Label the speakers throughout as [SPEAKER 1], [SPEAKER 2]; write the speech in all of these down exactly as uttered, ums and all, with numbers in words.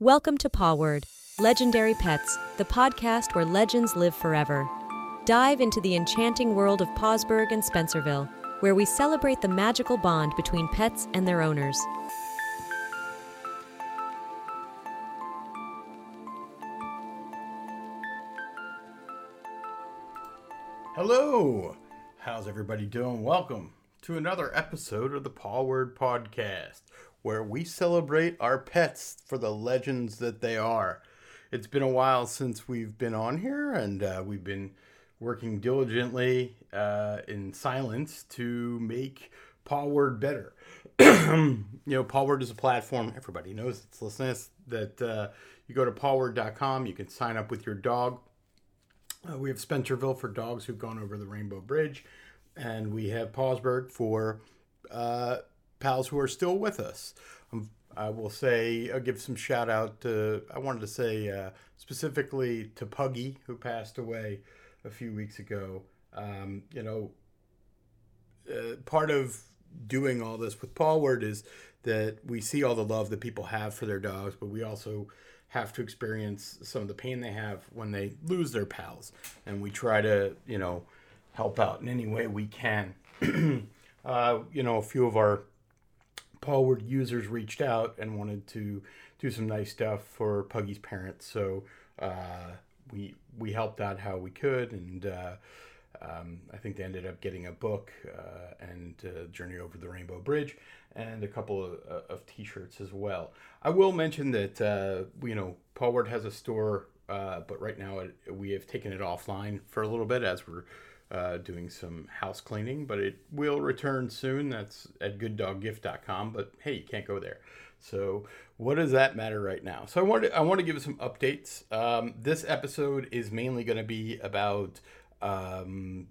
[SPEAKER 1] Welcome to Paw Word, Legendary Pets, the podcast where legends live forever. Dive into the enchanting world of Pawsburg and Spencerville, where we celebrate the magical bond between pets and their owners.
[SPEAKER 2] Hello! How's everybody doing? Welcome to another episode of the Paw Word Podcast, where we celebrate our pets for the legends that they are. It's been a while since we've been on here, and uh, we've been working diligently uh, in silence to make Paw Word better. You know, Paw Word is a platform, everybody knows it's listening, that uh, you go to paw word dot com, you can sign up with your dog. Uh, we have Spencerville for dogs who've gone over the Rainbow Bridge, and we have Pawsburg for uh, pals who are still with us. Um, I will say, I'll give some shout out to, I wanted to say uh, specifically to Puggy, who passed away a few weeks ago. Um, you know, uh, part of doing all this with Paw Word is that we see all the love that people have for their dogs, but we also have to experience some of the pain they have when they lose their pals. And we try to, you know, help out in any way we can. uh, you know, a few of our Paw Word users reached out and wanted to do some nice stuff for Puggy's parents. So uh, we we helped out how we could, and uh, um, I think they ended up getting a book uh, and uh, Journey Over the Rainbow Bridge, and a couple of, uh, of T-shirts as well. I will mention that uh, you know, Paw Word has a store, uh, but right now it, we have taken it offline for a little bit as we're Uh, doing some house cleaning, but it will return soon. That's at good dog gift dot com, but hey, you can't go there. So what does that matter right now? So I want to, I want to give some updates. Um, this episode is mainly going to be about um,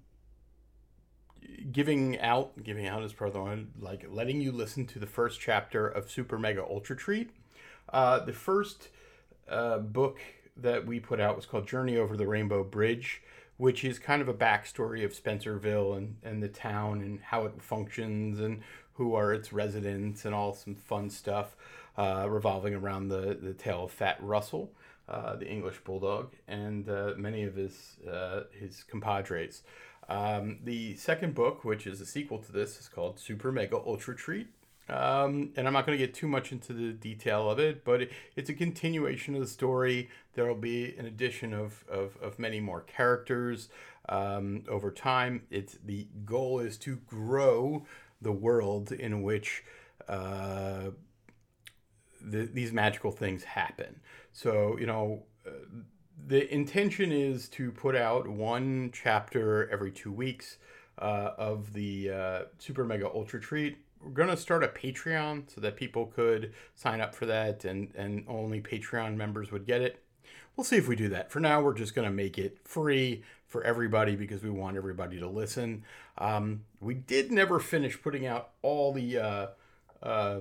[SPEAKER 2] giving out, giving out is probably the one, like letting you listen to the first chapter of Super Mega Ultra Treat. Uh, the first uh, book that we put out was called Journey Over the Rainbow Bridge, which is kind of a backstory of Spencerville and, and the town and how it functions and who are its residents and all some fun stuff uh, revolving around the, the tale of Fat Russell, uh, the English Bulldog, and uh, many of his uh, his compadres. Um, the second book, which is a sequel to this, is called Super Mega Ultra Treat. Um, and I'm not going to get too much into the detail of it, but it, it's a continuation of the story. There will be an addition of, of, of many more characters um, over time. It's the goal is to grow the world in which uh, the, these magical things happen. So, you know, uh, the intention is to put out one chapter every two weeks uh, of the uh, Super Mega Ultra Treat. We're going to start a Patreon so that people could sign up for that, and, and only Patreon members would get it. We'll see if we do that. For now, we're just going to make it free for everybody because we want everybody to listen. Um, we did never finish putting out all the uh, uh,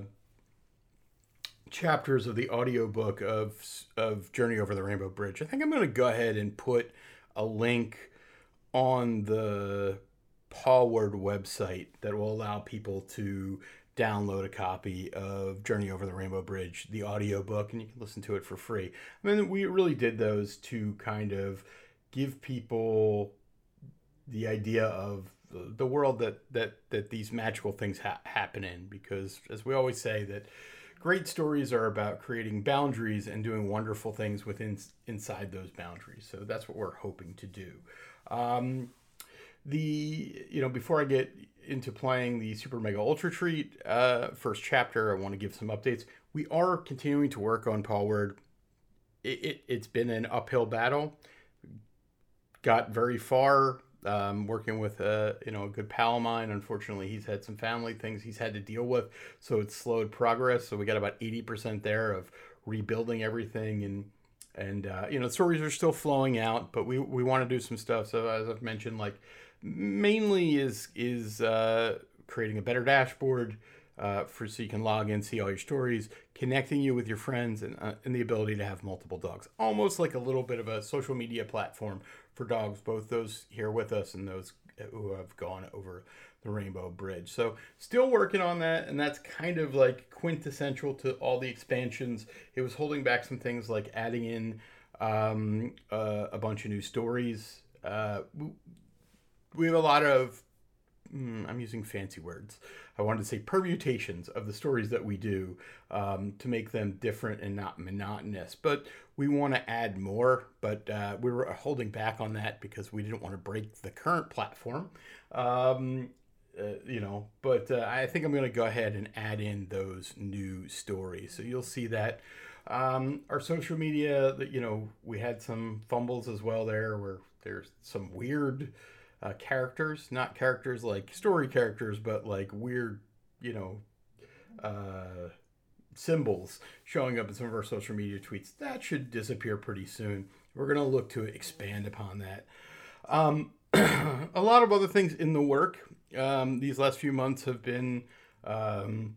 [SPEAKER 2] chapters of the audiobook of, of Journey Over the Rainbow Bridge. I think I'm going to go ahead and put a link on the Paw Word website that will allow people to download a copy of Journey Over the Rainbow Bridge, the audiobook, and you can listen to it for free. I mean, we really did those to kind of give people the idea of the world that that that these magical things ha- happen in, because as we always say, that great stories are about creating boundaries and doing wonderful things within inside those boundaries. So that's what we're hoping to do. Um, The, you know, before I get into playing the Super Mega Ultra Treat uh, first chapter, I want to give some updates. We are continuing to work on Paw Word. It, it, it's been an uphill battle. Got very far um, working with a, you know, a good pal of mine. Unfortunately, he's had some family things he's had to deal with, so it's slowed progress. So we got about eighty percent there of rebuilding everything, and and uh, you know, stories are still flowing out, but we, we want to do some stuff. So as I've mentioned, like, mainly is is uh, creating a better dashboard uh, for so you can log in, see all your stories, connecting you with your friends, and, uh, and the ability to have multiple dogs. Almost like a little bit of a social media platform for dogs, both those here with us and those who have gone over the Rainbow Bridge. So still working on that, and that's kind of like quintessential to all the expansions. It was holding back some things like adding in um, uh, a bunch of new stories. Uh, we have a lot of, mm, I'm using fancy words. I wanted to say permutations of the stories that we do um, to make them different and not monotonous. But we want to add more, but uh, we were holding back on that because we didn't want to break the current platform. Um, uh, you know, but uh, I think I'm going to go ahead and add in those new stories. So you'll see that. Um, our social media, you know, we had some fumbles as well there where there's some weird uh, characters, not characters like story characters, but like weird, you know, uh, symbols showing up in some of our social media tweets. That should disappear pretty soon. We're going to look to expand upon that. Um, a lot of other things in the work. Um, these last few months have been, um,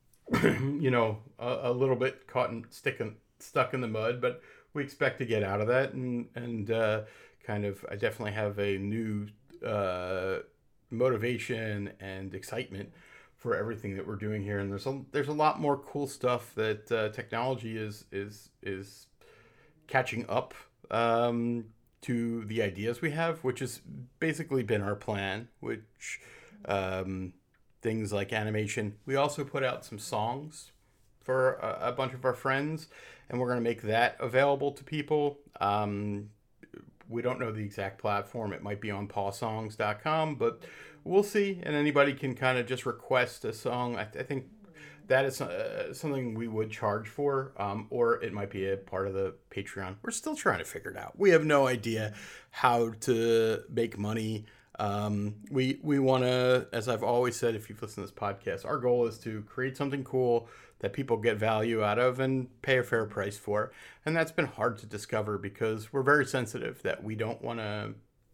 [SPEAKER 2] you know, a, a little bit caught and sticking, stuck in the mud, but we expect to get out of that and, and uh, kind of, I definitely have a new uh, motivation and excitement for everything that we're doing here. And there's a, there's a lot more cool stuff that uh, technology is, is, is catching up um, to the ideas we have, which has basically been our plan, which um, things like animation. We also put out some songs for a, a bunch of our friends, and we're going to make that available to people. Um, we don't know the exact platform. It might be on paw songs dot com, but we'll see. And anybody can kind of just request a song. I, I think that is uh, something we would charge for, um, or it might be a part of the Patreon. We're still trying to figure it out. We have no idea how to make money. Um, we we want to, as I've always said, if you've listened to this podcast, our goal is to create something cool that people get value out of and pay a fair price for. And that's been hard to discover because we're very sensitive that we don't want to,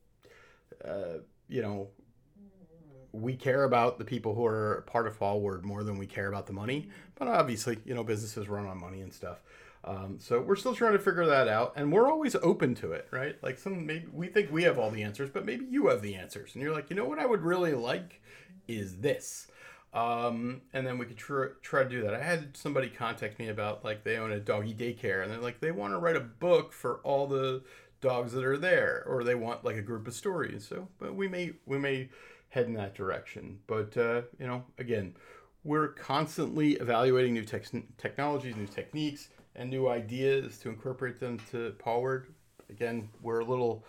[SPEAKER 2] uh, you know, we care about the people who are part of Fallward more than we care about the money. But obviously, you know, businesses run on money and stuff. Um, so we're still trying to figure that out, and we're always open to it, right? Like some, maybe we think we have all the answers, but maybe you have the answers, and you're like, you know what I would really like is this. Um, and then we could try, try to do that. I had somebody contact me about like they own a doggy daycare, and they're like they want to write a book for all the dogs that are there, or they want like a group of stories. So, but we may we may head in that direction. But uh, you know, again, we're constantly evaluating new tech technologies, new techniques, and new ideas to incorporate them to Pawward. Again, we're a little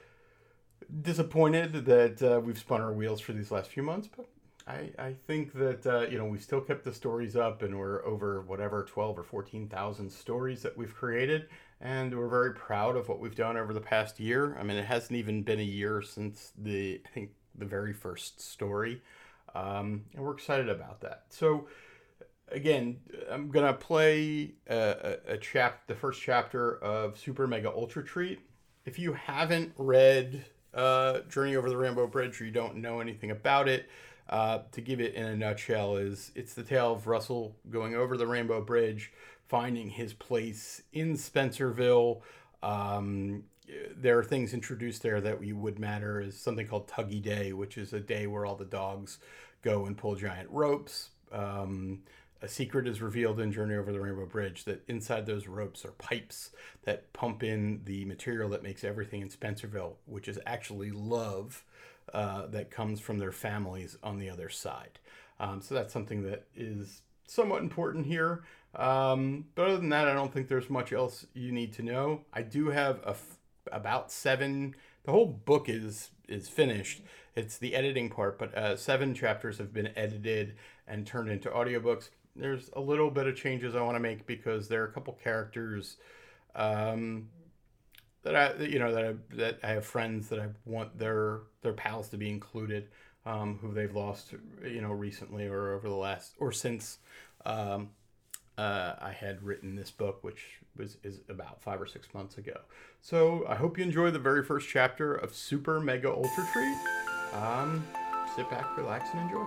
[SPEAKER 2] disappointed that uh, we've spun our wheels for these last few months, but I, I think that, uh, you know, we still kept the stories up, and we're over whatever, twelve or fourteen thousand stories that we've created. And we're very proud of what we've done over the past year. I mean, it hasn't even been a year since the, I think, the very first story. Um, and we're excited about that. So, again, I'm going to play a, a, a chap, the first chapter of Super Mega Ultra Treat. If you haven't read uh, Journey Over the Rainbow Bridge, or you don't know anything about it, uh, to give it in a nutshell, is it's the tale of Russell going over the Rainbow Bridge, finding his place in Spencerville. Um, there are things introduced there that would matter, is something called Tuggy Day, which is a day where all the dogs go and pull giant ropes. Um, a secret is revealed in Journey Over the Rainbow Bridge that inside those ropes are pipes that pump in the material that makes everything in Spencerville, which is actually love uh, that comes from their families on the other side. Um, so that's something that is somewhat important here. Um, but other than that, I don't think there's much else you need to know. I do have a f- about seven, the whole book is is finished. It's the editing part, but uh, seven chapters have been edited and turned into audiobooks. There's a little bit of changes I want to make because there are a couple characters um, that I, you know, that I, that I have friends that I want their their pals to be included, um, who they've lost, you know, recently or over the last or since um, uh, I had written this book, which was is about five or six months ago. So I hope you enjoy the very first chapter of Super Mega Ultra Treat. Um, sit back, relax, and enjoy.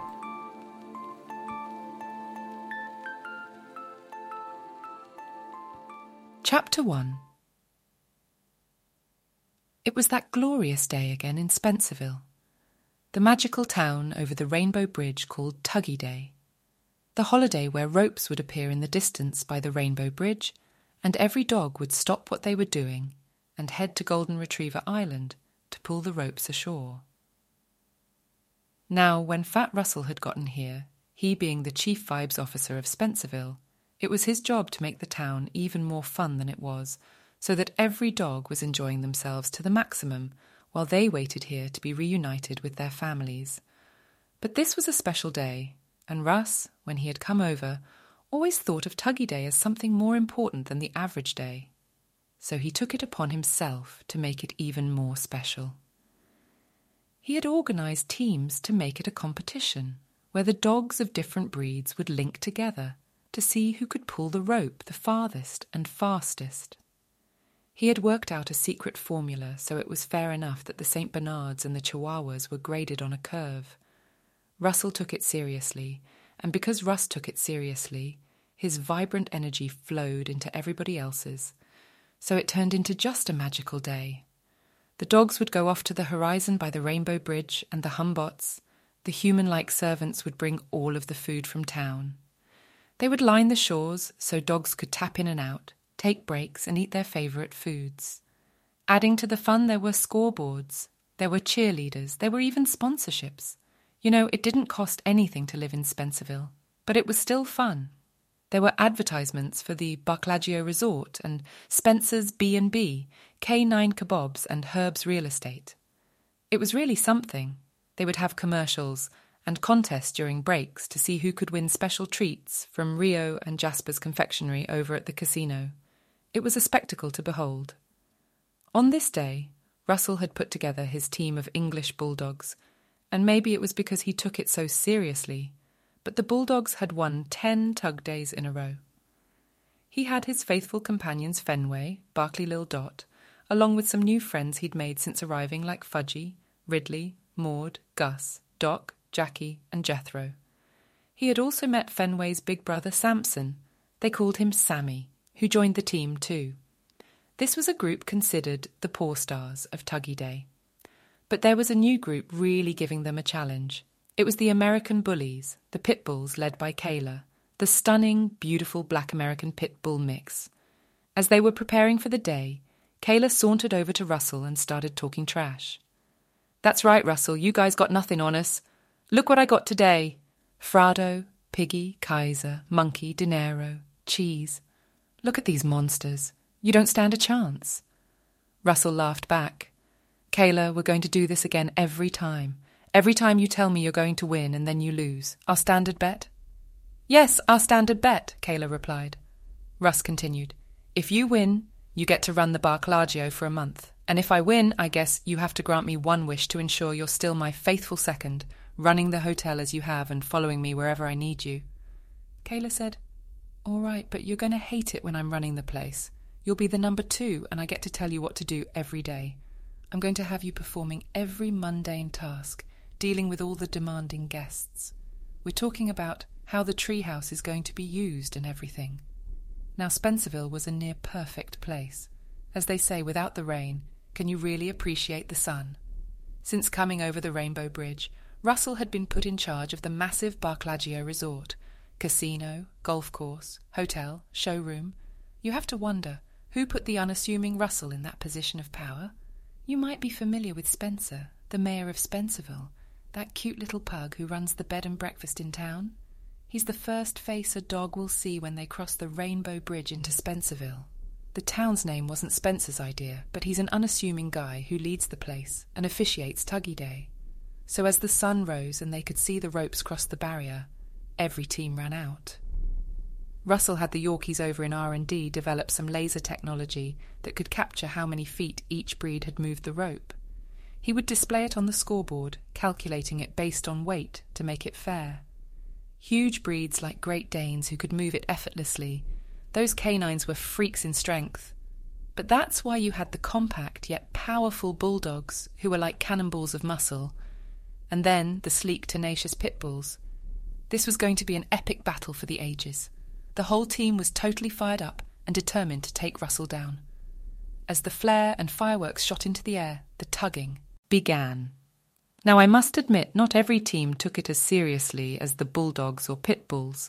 [SPEAKER 3] Chapter one. It was that glorious day again in Spencerville. the magical town over the Rainbow Bridge called Tuggy Day, the holiday where ropes would appear in the distance by the Rainbow Bridge, and every dog would stop what they were doing and head to Golden Retriever Island to pull the ropes ashore. Now, when Fat Russell had gotten here, he being the chief vibes officer of Spencerville, it was his job to make the town even more fun than it was, so that every dog was enjoying themselves to the maximum while they waited here to be reunited with their families. But this was a special day, and Russ, when he had come over, always thought of Tuggy Day as something more important than the average day. So he took it upon himself to make it even more special. He had organised teams to make it a competition, where the dogs of different breeds would link together to see who could pull the rope the farthest and fastest. He had worked out a secret formula so it was fair enough that the Saint Bernards and the Chihuahuas were graded on a curve. Russell took it seriously, and because Russ took it seriously, his vibrant energy flowed into everybody else's, so it turned into just a magical day. The dogs would go off to the horizon by the Rainbow Bridge, and the Humbots, the human-like servants, would bring all of the food from town. They would line the shores so dogs could tap in and out, take breaks, and eat their favourite foods. Adding to the fun, there were scoreboards, there were cheerleaders, there were even sponsorships. You know, it didn't cost anything to live in Spencerville, but it was still fun. There were advertisements for the Barclagio Resort and Spencer's B and B, K nine Kebabs and Herb's Real Estate. It was really something. They would have commercials and contests during breaks to see who could win special treats from Rio and Jasper's confectionery over at the casino. It was a spectacle to behold. On this day, Russell had put together his team of English bulldogs, and maybe it was because he took it so seriously, but the Bulldogs had won ten tug days in a row. He had his faithful companions Fenway, Barkley Lil Dot, along with some new friends he'd made since arriving like Fudgy, Ridley, Maud, Gus, Doc, Jackie and Jethro. He had also met Fenway's big brother Samson. They called him Sammy, who joined the team too. This was a group considered the Poor Stars of Tuggy Day. But there was a new group really giving them a challenge. It was the American Bullies, the Pit Bulls led by Kayla, the stunning, beautiful black American Pit Bull mix. As they were preparing for the day, Kayla sauntered over to Russell and started talking trash. "That's right, Russell, you guys got nothing on us. Look what I got today. Frado, Piggy, Kaiser, Monkey, Dinero, Cheese. Look at these monsters. You don't stand a chance." Russell laughed back. "Kayla, we're going to do this again every time. Every time you tell me you're going to win and then you lose. Our standard bet?" "Yes, our standard bet," Kayla replied. Russ continued. "If you win, you get to run the Barclagio for a month. And if I win, I guess you have to grant me one wish to ensure you're still my faithful second, running the hotel as you have and following me wherever I need you." Kayla said, "All right, but you're going to hate it when I'm running the place. You'll be the number two, and I get to tell you what to do every day. I'm going to have you performing every mundane task, dealing with all the demanding guests. We're talking about how the treehouse is going to be used and everything." Now, Spencerville was a near-perfect place. As they say, without the rain, can you really appreciate the sun? Since coming over the Rainbow Bridge, Russell had been put in charge of the massive Barclagio Resort. Casino, golf course, hotel, showroom. You have to wonder, who put the unassuming Russell in that position of power? You might be familiar with Spencer, the mayor of Spencerville, that cute little pug who runs the bed and breakfast in town. He's the first face a dog will see when they cross the Rainbow Bridge into Spencerville. The town's name wasn't Spencer's idea, but he's an unassuming guy who leads the place and officiates Tuggy Day. So as the sun rose and they could see the ropes cross the barrier, every team ran out. Russell had the Yorkies over in R and D develop some laser technology that could capture how many feet each breed had moved the rope. He would display it on the scoreboard, calculating it based on weight to make it fair. Huge breeds like Great Danes who could move it effortlessly, those canines were freaks in strength. But that's why you had the compact yet powerful bulldogs who were like cannonballs of muscle, and then the sleek, tenacious pit bulls. This was going to be an epic battle for the ages. The whole team was totally fired up and determined to take Russell down. As the flare and fireworks shot into the air, the tugging began. Now, I must admit, not every team took it as seriously as the Bulldogs or Pit Bulls.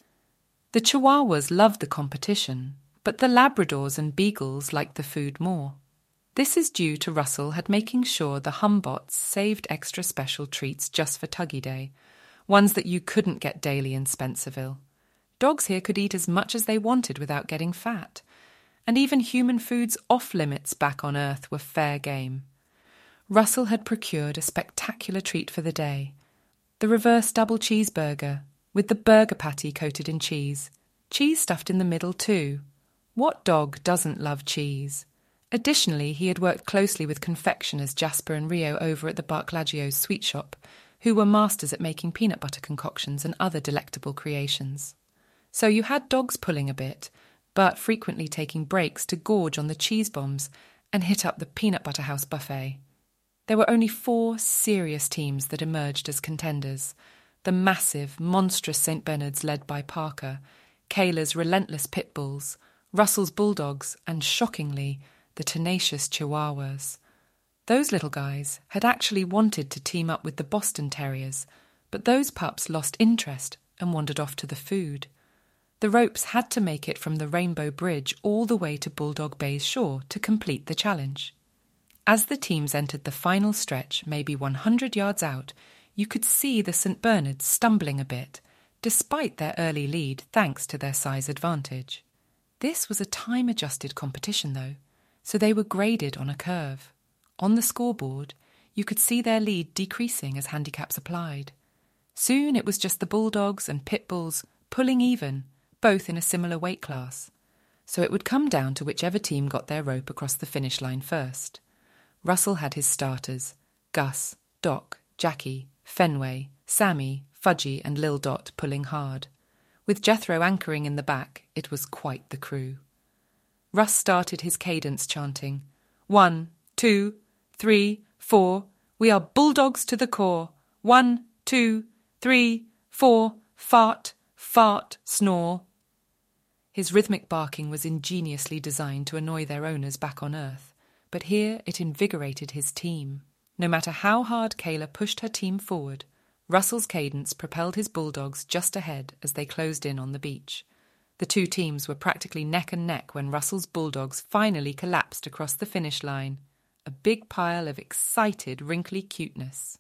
[SPEAKER 3] The Chihuahuas loved the competition, but the Labradors and Beagles liked the food more. This is due to Russell had making sure the Humbots saved extra special treats just for Tuggy Day, ones that you couldn't get daily in Spencerville. Dogs here could eat as much as they wanted without getting fat, and even human foods off-limits back on Earth were fair game. Russell had procured a spectacular treat for the day, the reverse double cheeseburger, with the burger patty coated in cheese. Cheese stuffed in the middle too. What dog doesn't love cheese? Additionally, he had worked closely with confectioners Jasper and Rio over at the Barclaggio's sweet shop, who were masters at making peanut butter concoctions and other delectable creations. So you had dogs pulling a bit, but frequently taking breaks to gorge on the cheese bombs and hit up the peanut butter house buffet. There were only four serious teams that emerged as contenders: the massive, monstrous Saint Bernards led by Parker, Kayla's relentless Pit Bulls, Russell's Bulldogs, and, shockingly, the tenacious Chihuahuas. Those little guys had actually wanted to team up with the Boston Terriers, but those pups lost interest and wandered off to the food. The ropes had to make it from the Rainbow Bridge all the way to Bulldog Bay's shore to complete the challenge. As the teams entered the final stretch, maybe one hundred yards out, you could see the Saint Bernards stumbling a bit, despite their early lead thanks to their size advantage. This was a time-adjusted competition, though, so they were graded on a curve. On the scoreboard, you could see their lead decreasing as handicaps applied. Soon it was just the Bulldogs and Pit Bulls pulling even, both in a similar weight class. So it would come down to whichever team got their rope across the finish line first. Russell had his starters: Gus, Doc, Jackie, Fenway, Sammy, Fudgy and Lil Dot pulling hard. With Jethro anchoring in the back, it was quite the crew. Russ started his cadence chanting, One, two, three, four, we are Bulldogs to the core. One, two, three, four, fart, fart, snore. His rhythmic barking was ingeniously designed to annoy their owners back on Earth, but here it invigorated his team. No matter how hard Kayla pushed her team forward, Russell's cadence propelled his Bulldogs just ahead as they closed in on the beach. The two teams were practically neck and neck when Russell's Bulldogs finally collapsed across the finish line, a big pile of excited, wrinkly cuteness.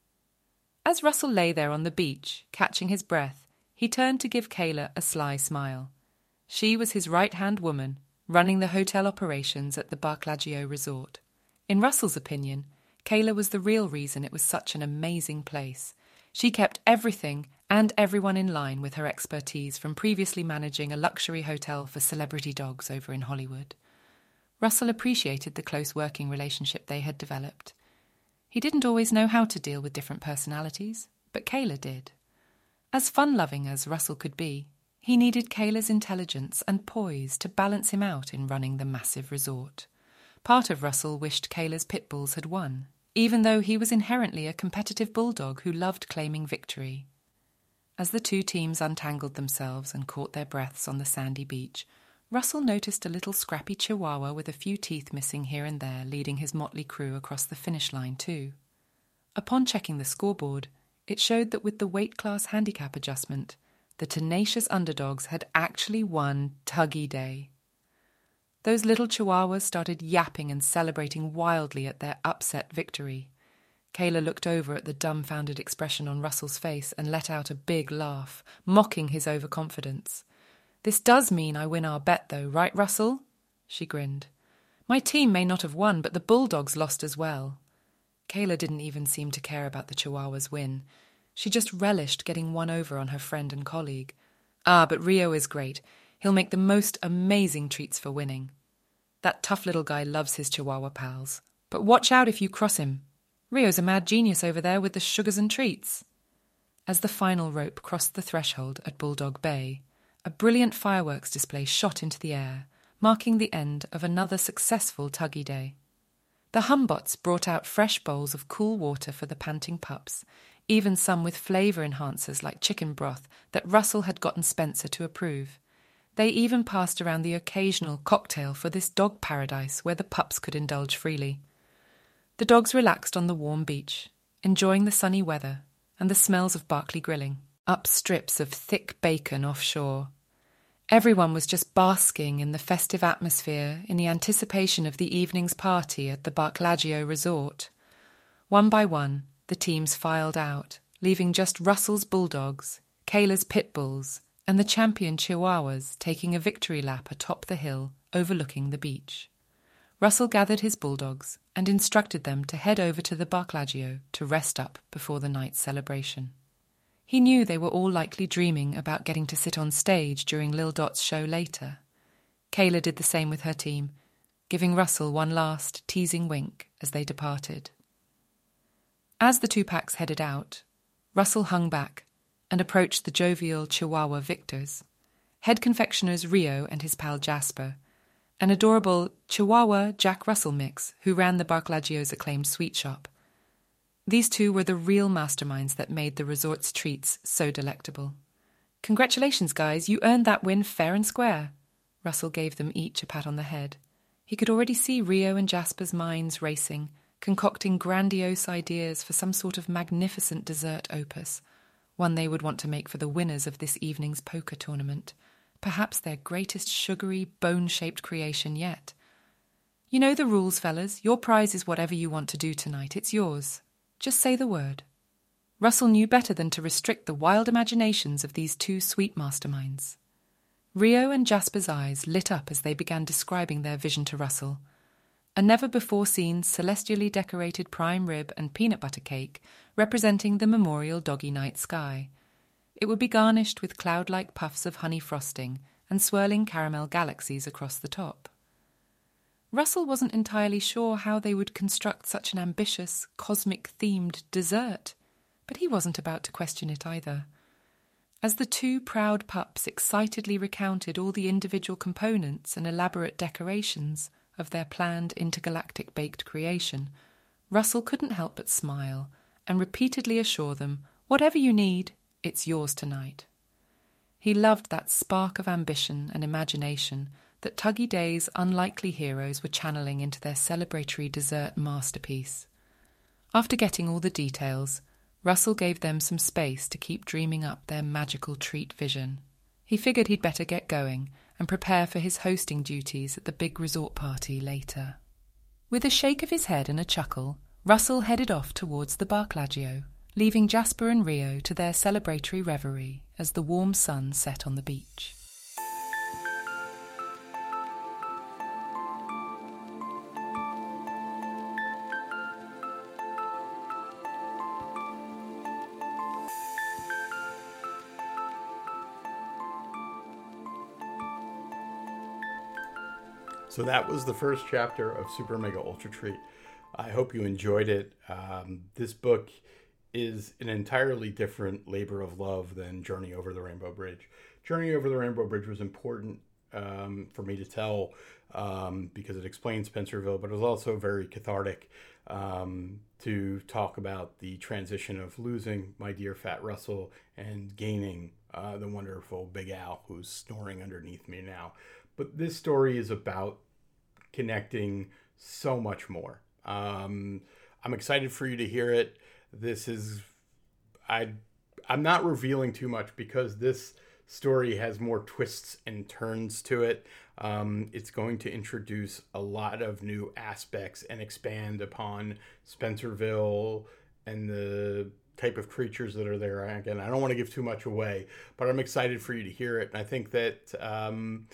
[SPEAKER 3] As Russell lay there on the beach, catching his breath, he turned to give Kayla a sly smile. She was his right-hand woman, running the hotel operations at the Barclaggio Resort. In Russell's opinion, Kayla was the real reason it was such an amazing place. She kept everything and everyone in line with her expertise from previously managing a luxury hotel for celebrity dogs over in Hollywood. Russell appreciated the close working relationship they had developed. He didn't always know how to deal with different personalities, but Kayla did. As fun-loving as Russell could be, he needed Kayla's intelligence and poise to balance him out in running the massive resort. Part of Russell wished Kayla's Pit Bulls had won, even though he was inherently a competitive bulldog who loved claiming victory. As the two teams untangled themselves and caught their breaths on the sandy beach, Russell noticed a little scrappy Chihuahua with a few teeth missing here and there leading his motley crew across the finish line too. Upon checking the scoreboard, it showed that with the weight class handicap adjustment, the tenacious underdogs had actually won Tuggy Day. Those little Chihuahuas started yapping and celebrating wildly at their upset victory. Kayla looked over at the dumbfounded expression on Russell's face and let out a big laugh, mocking his overconfidence. "This does mean I win our bet, though, right, Russell?" She grinned. "My team may not have won, but the Bulldogs lost as well." Kayla didn't even seem to care about the Chihuahua's win. She just relished getting one over on her friend and colleague. "Ah, but Rio is great. He'll make the most amazing treats for winning. That tough little guy loves his Chihuahua pals. But watch out if you cross him. Rio's a mad genius over there with the sugars and treats." As the final rope crossed the threshold at Bulldog Bay, a brilliant fireworks display shot into the air, marking the end of another successful Tuggy Day. The Humbots brought out fresh bowls of cool water for the panting pups, even some with flavour enhancers like chicken broth that Russell had gotten Spencer to approve. They even passed around the occasional cocktail for this dog paradise where the pups could indulge freely. The dogs relaxed on the warm beach, enjoying the sunny weather and the smells of Barclay grilling, up strips of thick bacon offshore. Everyone was just basking in the festive atmosphere in the anticipation of the evening's party at the Barclagio resort. One by one, the teams filed out, leaving just Russell's Bulldogs, Kayla's Pit Bulls, and the champion Chihuahuas taking a victory lap atop the hill overlooking the beach. Russell gathered his Bulldogs and instructed them to head over to the Barclagio to rest up before the night's celebration. He knew they were all likely dreaming about getting to sit on stage during Lil Dot's show later. Kayla did the same with her team, giving Russell one last teasing wink as they departed. As the two packs headed out, Russell hung back and approached the jovial Chihuahua victors, head confectioners Rio and his pal Jasper, an adorable Chihuahua Jack Russell mix who ran the Barclagio's acclaimed sweet shop. These two were the real masterminds that made the resort's treats so delectable. "Congratulations, guys, you earned that win fair and square." Russell gave them each a pat on the head. He could already see Rio and Jasper's minds racing, concocting grandiose ideas for some sort of magnificent dessert opus, one they would want to make for the winners of this evening's poker tournament, perhaps their greatest sugary, bone-shaped creation yet. "You know the rules, fellas. Your prize is whatever you want to do tonight. It's yours. Just say the word." Russell knew better than to restrict the wild imaginations of these two sweet masterminds. Rio and Jasper's eyes lit up as they began describing their vision to Russell. A never-before-seen celestially decorated prime rib and peanut butter cake representing the memorial doggy night sky. It would be garnished with cloud-like puffs of honey frosting and swirling caramel galaxies across the top. Russell wasn't entirely sure how they would construct such an ambitious, cosmic-themed dessert, but he wasn't about to question it either. As the two proud pups excitedly recounted all the individual components and elaborate decorations of their planned intergalactic baked creation, Russell couldn't help but smile and repeatedly assure them, "Whatever you need, it's yours tonight." He loved that spark of ambition and imagination that Tuggy Day's unlikely heroes were channeling into their celebratory dessert masterpiece. After getting all the details, Russell gave them some space to keep dreaming up their magical treat vision. He figured he'd better get going and prepare for his hosting duties at the big resort party later. With a shake of his head and a chuckle, Russell headed off towards the Barclagio, leaving Jasper and Rio to their celebratory reverie as the warm sun set on the beach.
[SPEAKER 2] So that was the first chapter of Super Mega Ultra Treat. I hope you enjoyed it. Um, this book is an entirely different labor of love than Journey Over the Rainbow Bridge. Journey Over the Rainbow Bridge was important um, for me to tell um, because it explains Spencerville, but it was also very cathartic um, to talk about the transition of losing my dear Fat Russell and gaining uh, the wonderful Big Al, who's snoring underneath me now. But this story is about connecting so much more. Um, I'm excited for you to hear it. This is, I, I'm not revealing too much because this story has more twists and turns to it. Um, it's going to introduce a lot of new aspects and expand upon Spencerville and the type of creatures that are there. Again, I don't want to give too much away, but I'm excited for you to hear it. And I think that, um,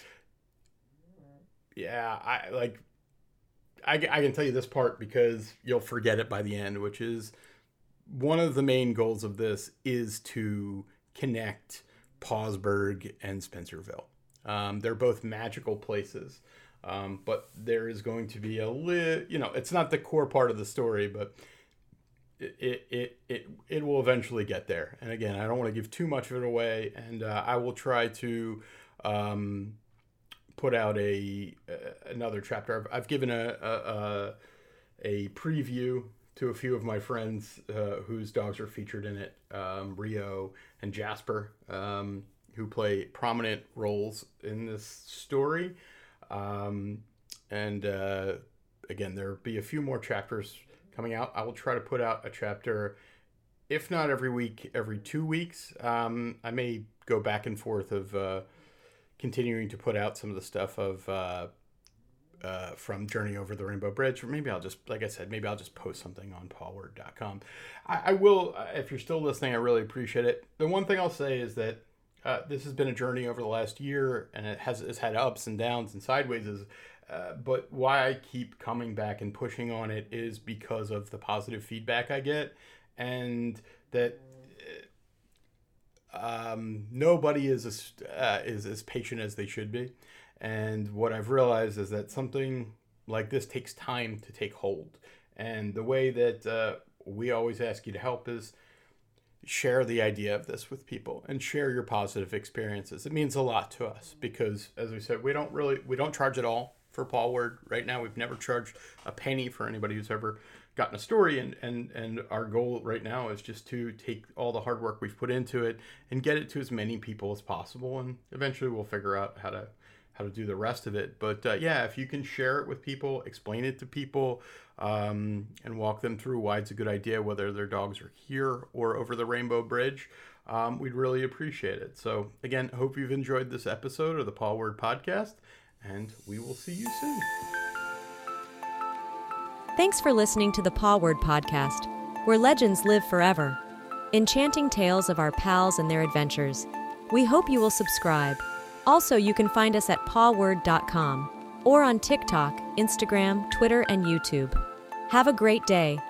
[SPEAKER 2] yeah, I like, I, I can tell you this part because you'll forget it by the end, which is one of the main goals of this is to connect Pausburg and Spencerville. Um, they're both magical places, um, but there is going to be a li- you know, it's not the core part of the story, but it it it it, it will eventually get there. And again, I don't want to give too much of it away, and uh, I will try to um, put out a uh, another chapter. I've, I've given a, a a preview to a few of my friends uh, whose dogs are featured in it, um, Rio and Jasper, um, who play prominent roles in this story. Um, and uh, again, there'll be a few more chapters coming out. I will try to put out a chapter, if not every week, every two weeks. Um, I may go back and forth of uh, continuing to put out some of the stuff of uh, uh, from Journey Over the Rainbow Bridge, or maybe I'll just, like I said, maybe I'll just post something on paul word dot com. I, I will, if you're still listening, I really appreciate it. The one thing I'll say is that uh, this has been a journey over the last year, and it has it's had ups and downs and sideways. Is Uh, but why I keep coming back and pushing on it is because of the positive feedback I get, and that um, nobody is as, uh, is as patient as they should be. And what I've realized is that something like this takes time to take hold. And the way that uh, we always ask you to help is share the idea of this with people and share your positive experiences. It means a lot to us because, as we said, we don't really, we don't charge at all for Paul Word right now. We've never charged a penny for anybody who's ever gotten a story, and and and our goal right now is just to take all the hard work we've put into it and get it to as many people as possible, and eventually we'll figure out how to how to do the rest of it. But uh, yeah, if you can share it with people, explain it to people, um, and walk them through why it's a good idea, whether their dogs are here or over the Rainbow Bridge, um, we'd really appreciate it. So again, hope you've enjoyed this episode of the Paul Word Podcast, and we will see you soon.
[SPEAKER 1] Thanks for listening to the Paw Word Podcast, where legends live forever. Enchanting tales of our pals and their adventures. We hope you will subscribe. Also, you can find us at paw word dot com or on TikTok, Instagram, Twitter, and YouTube. Have a great day.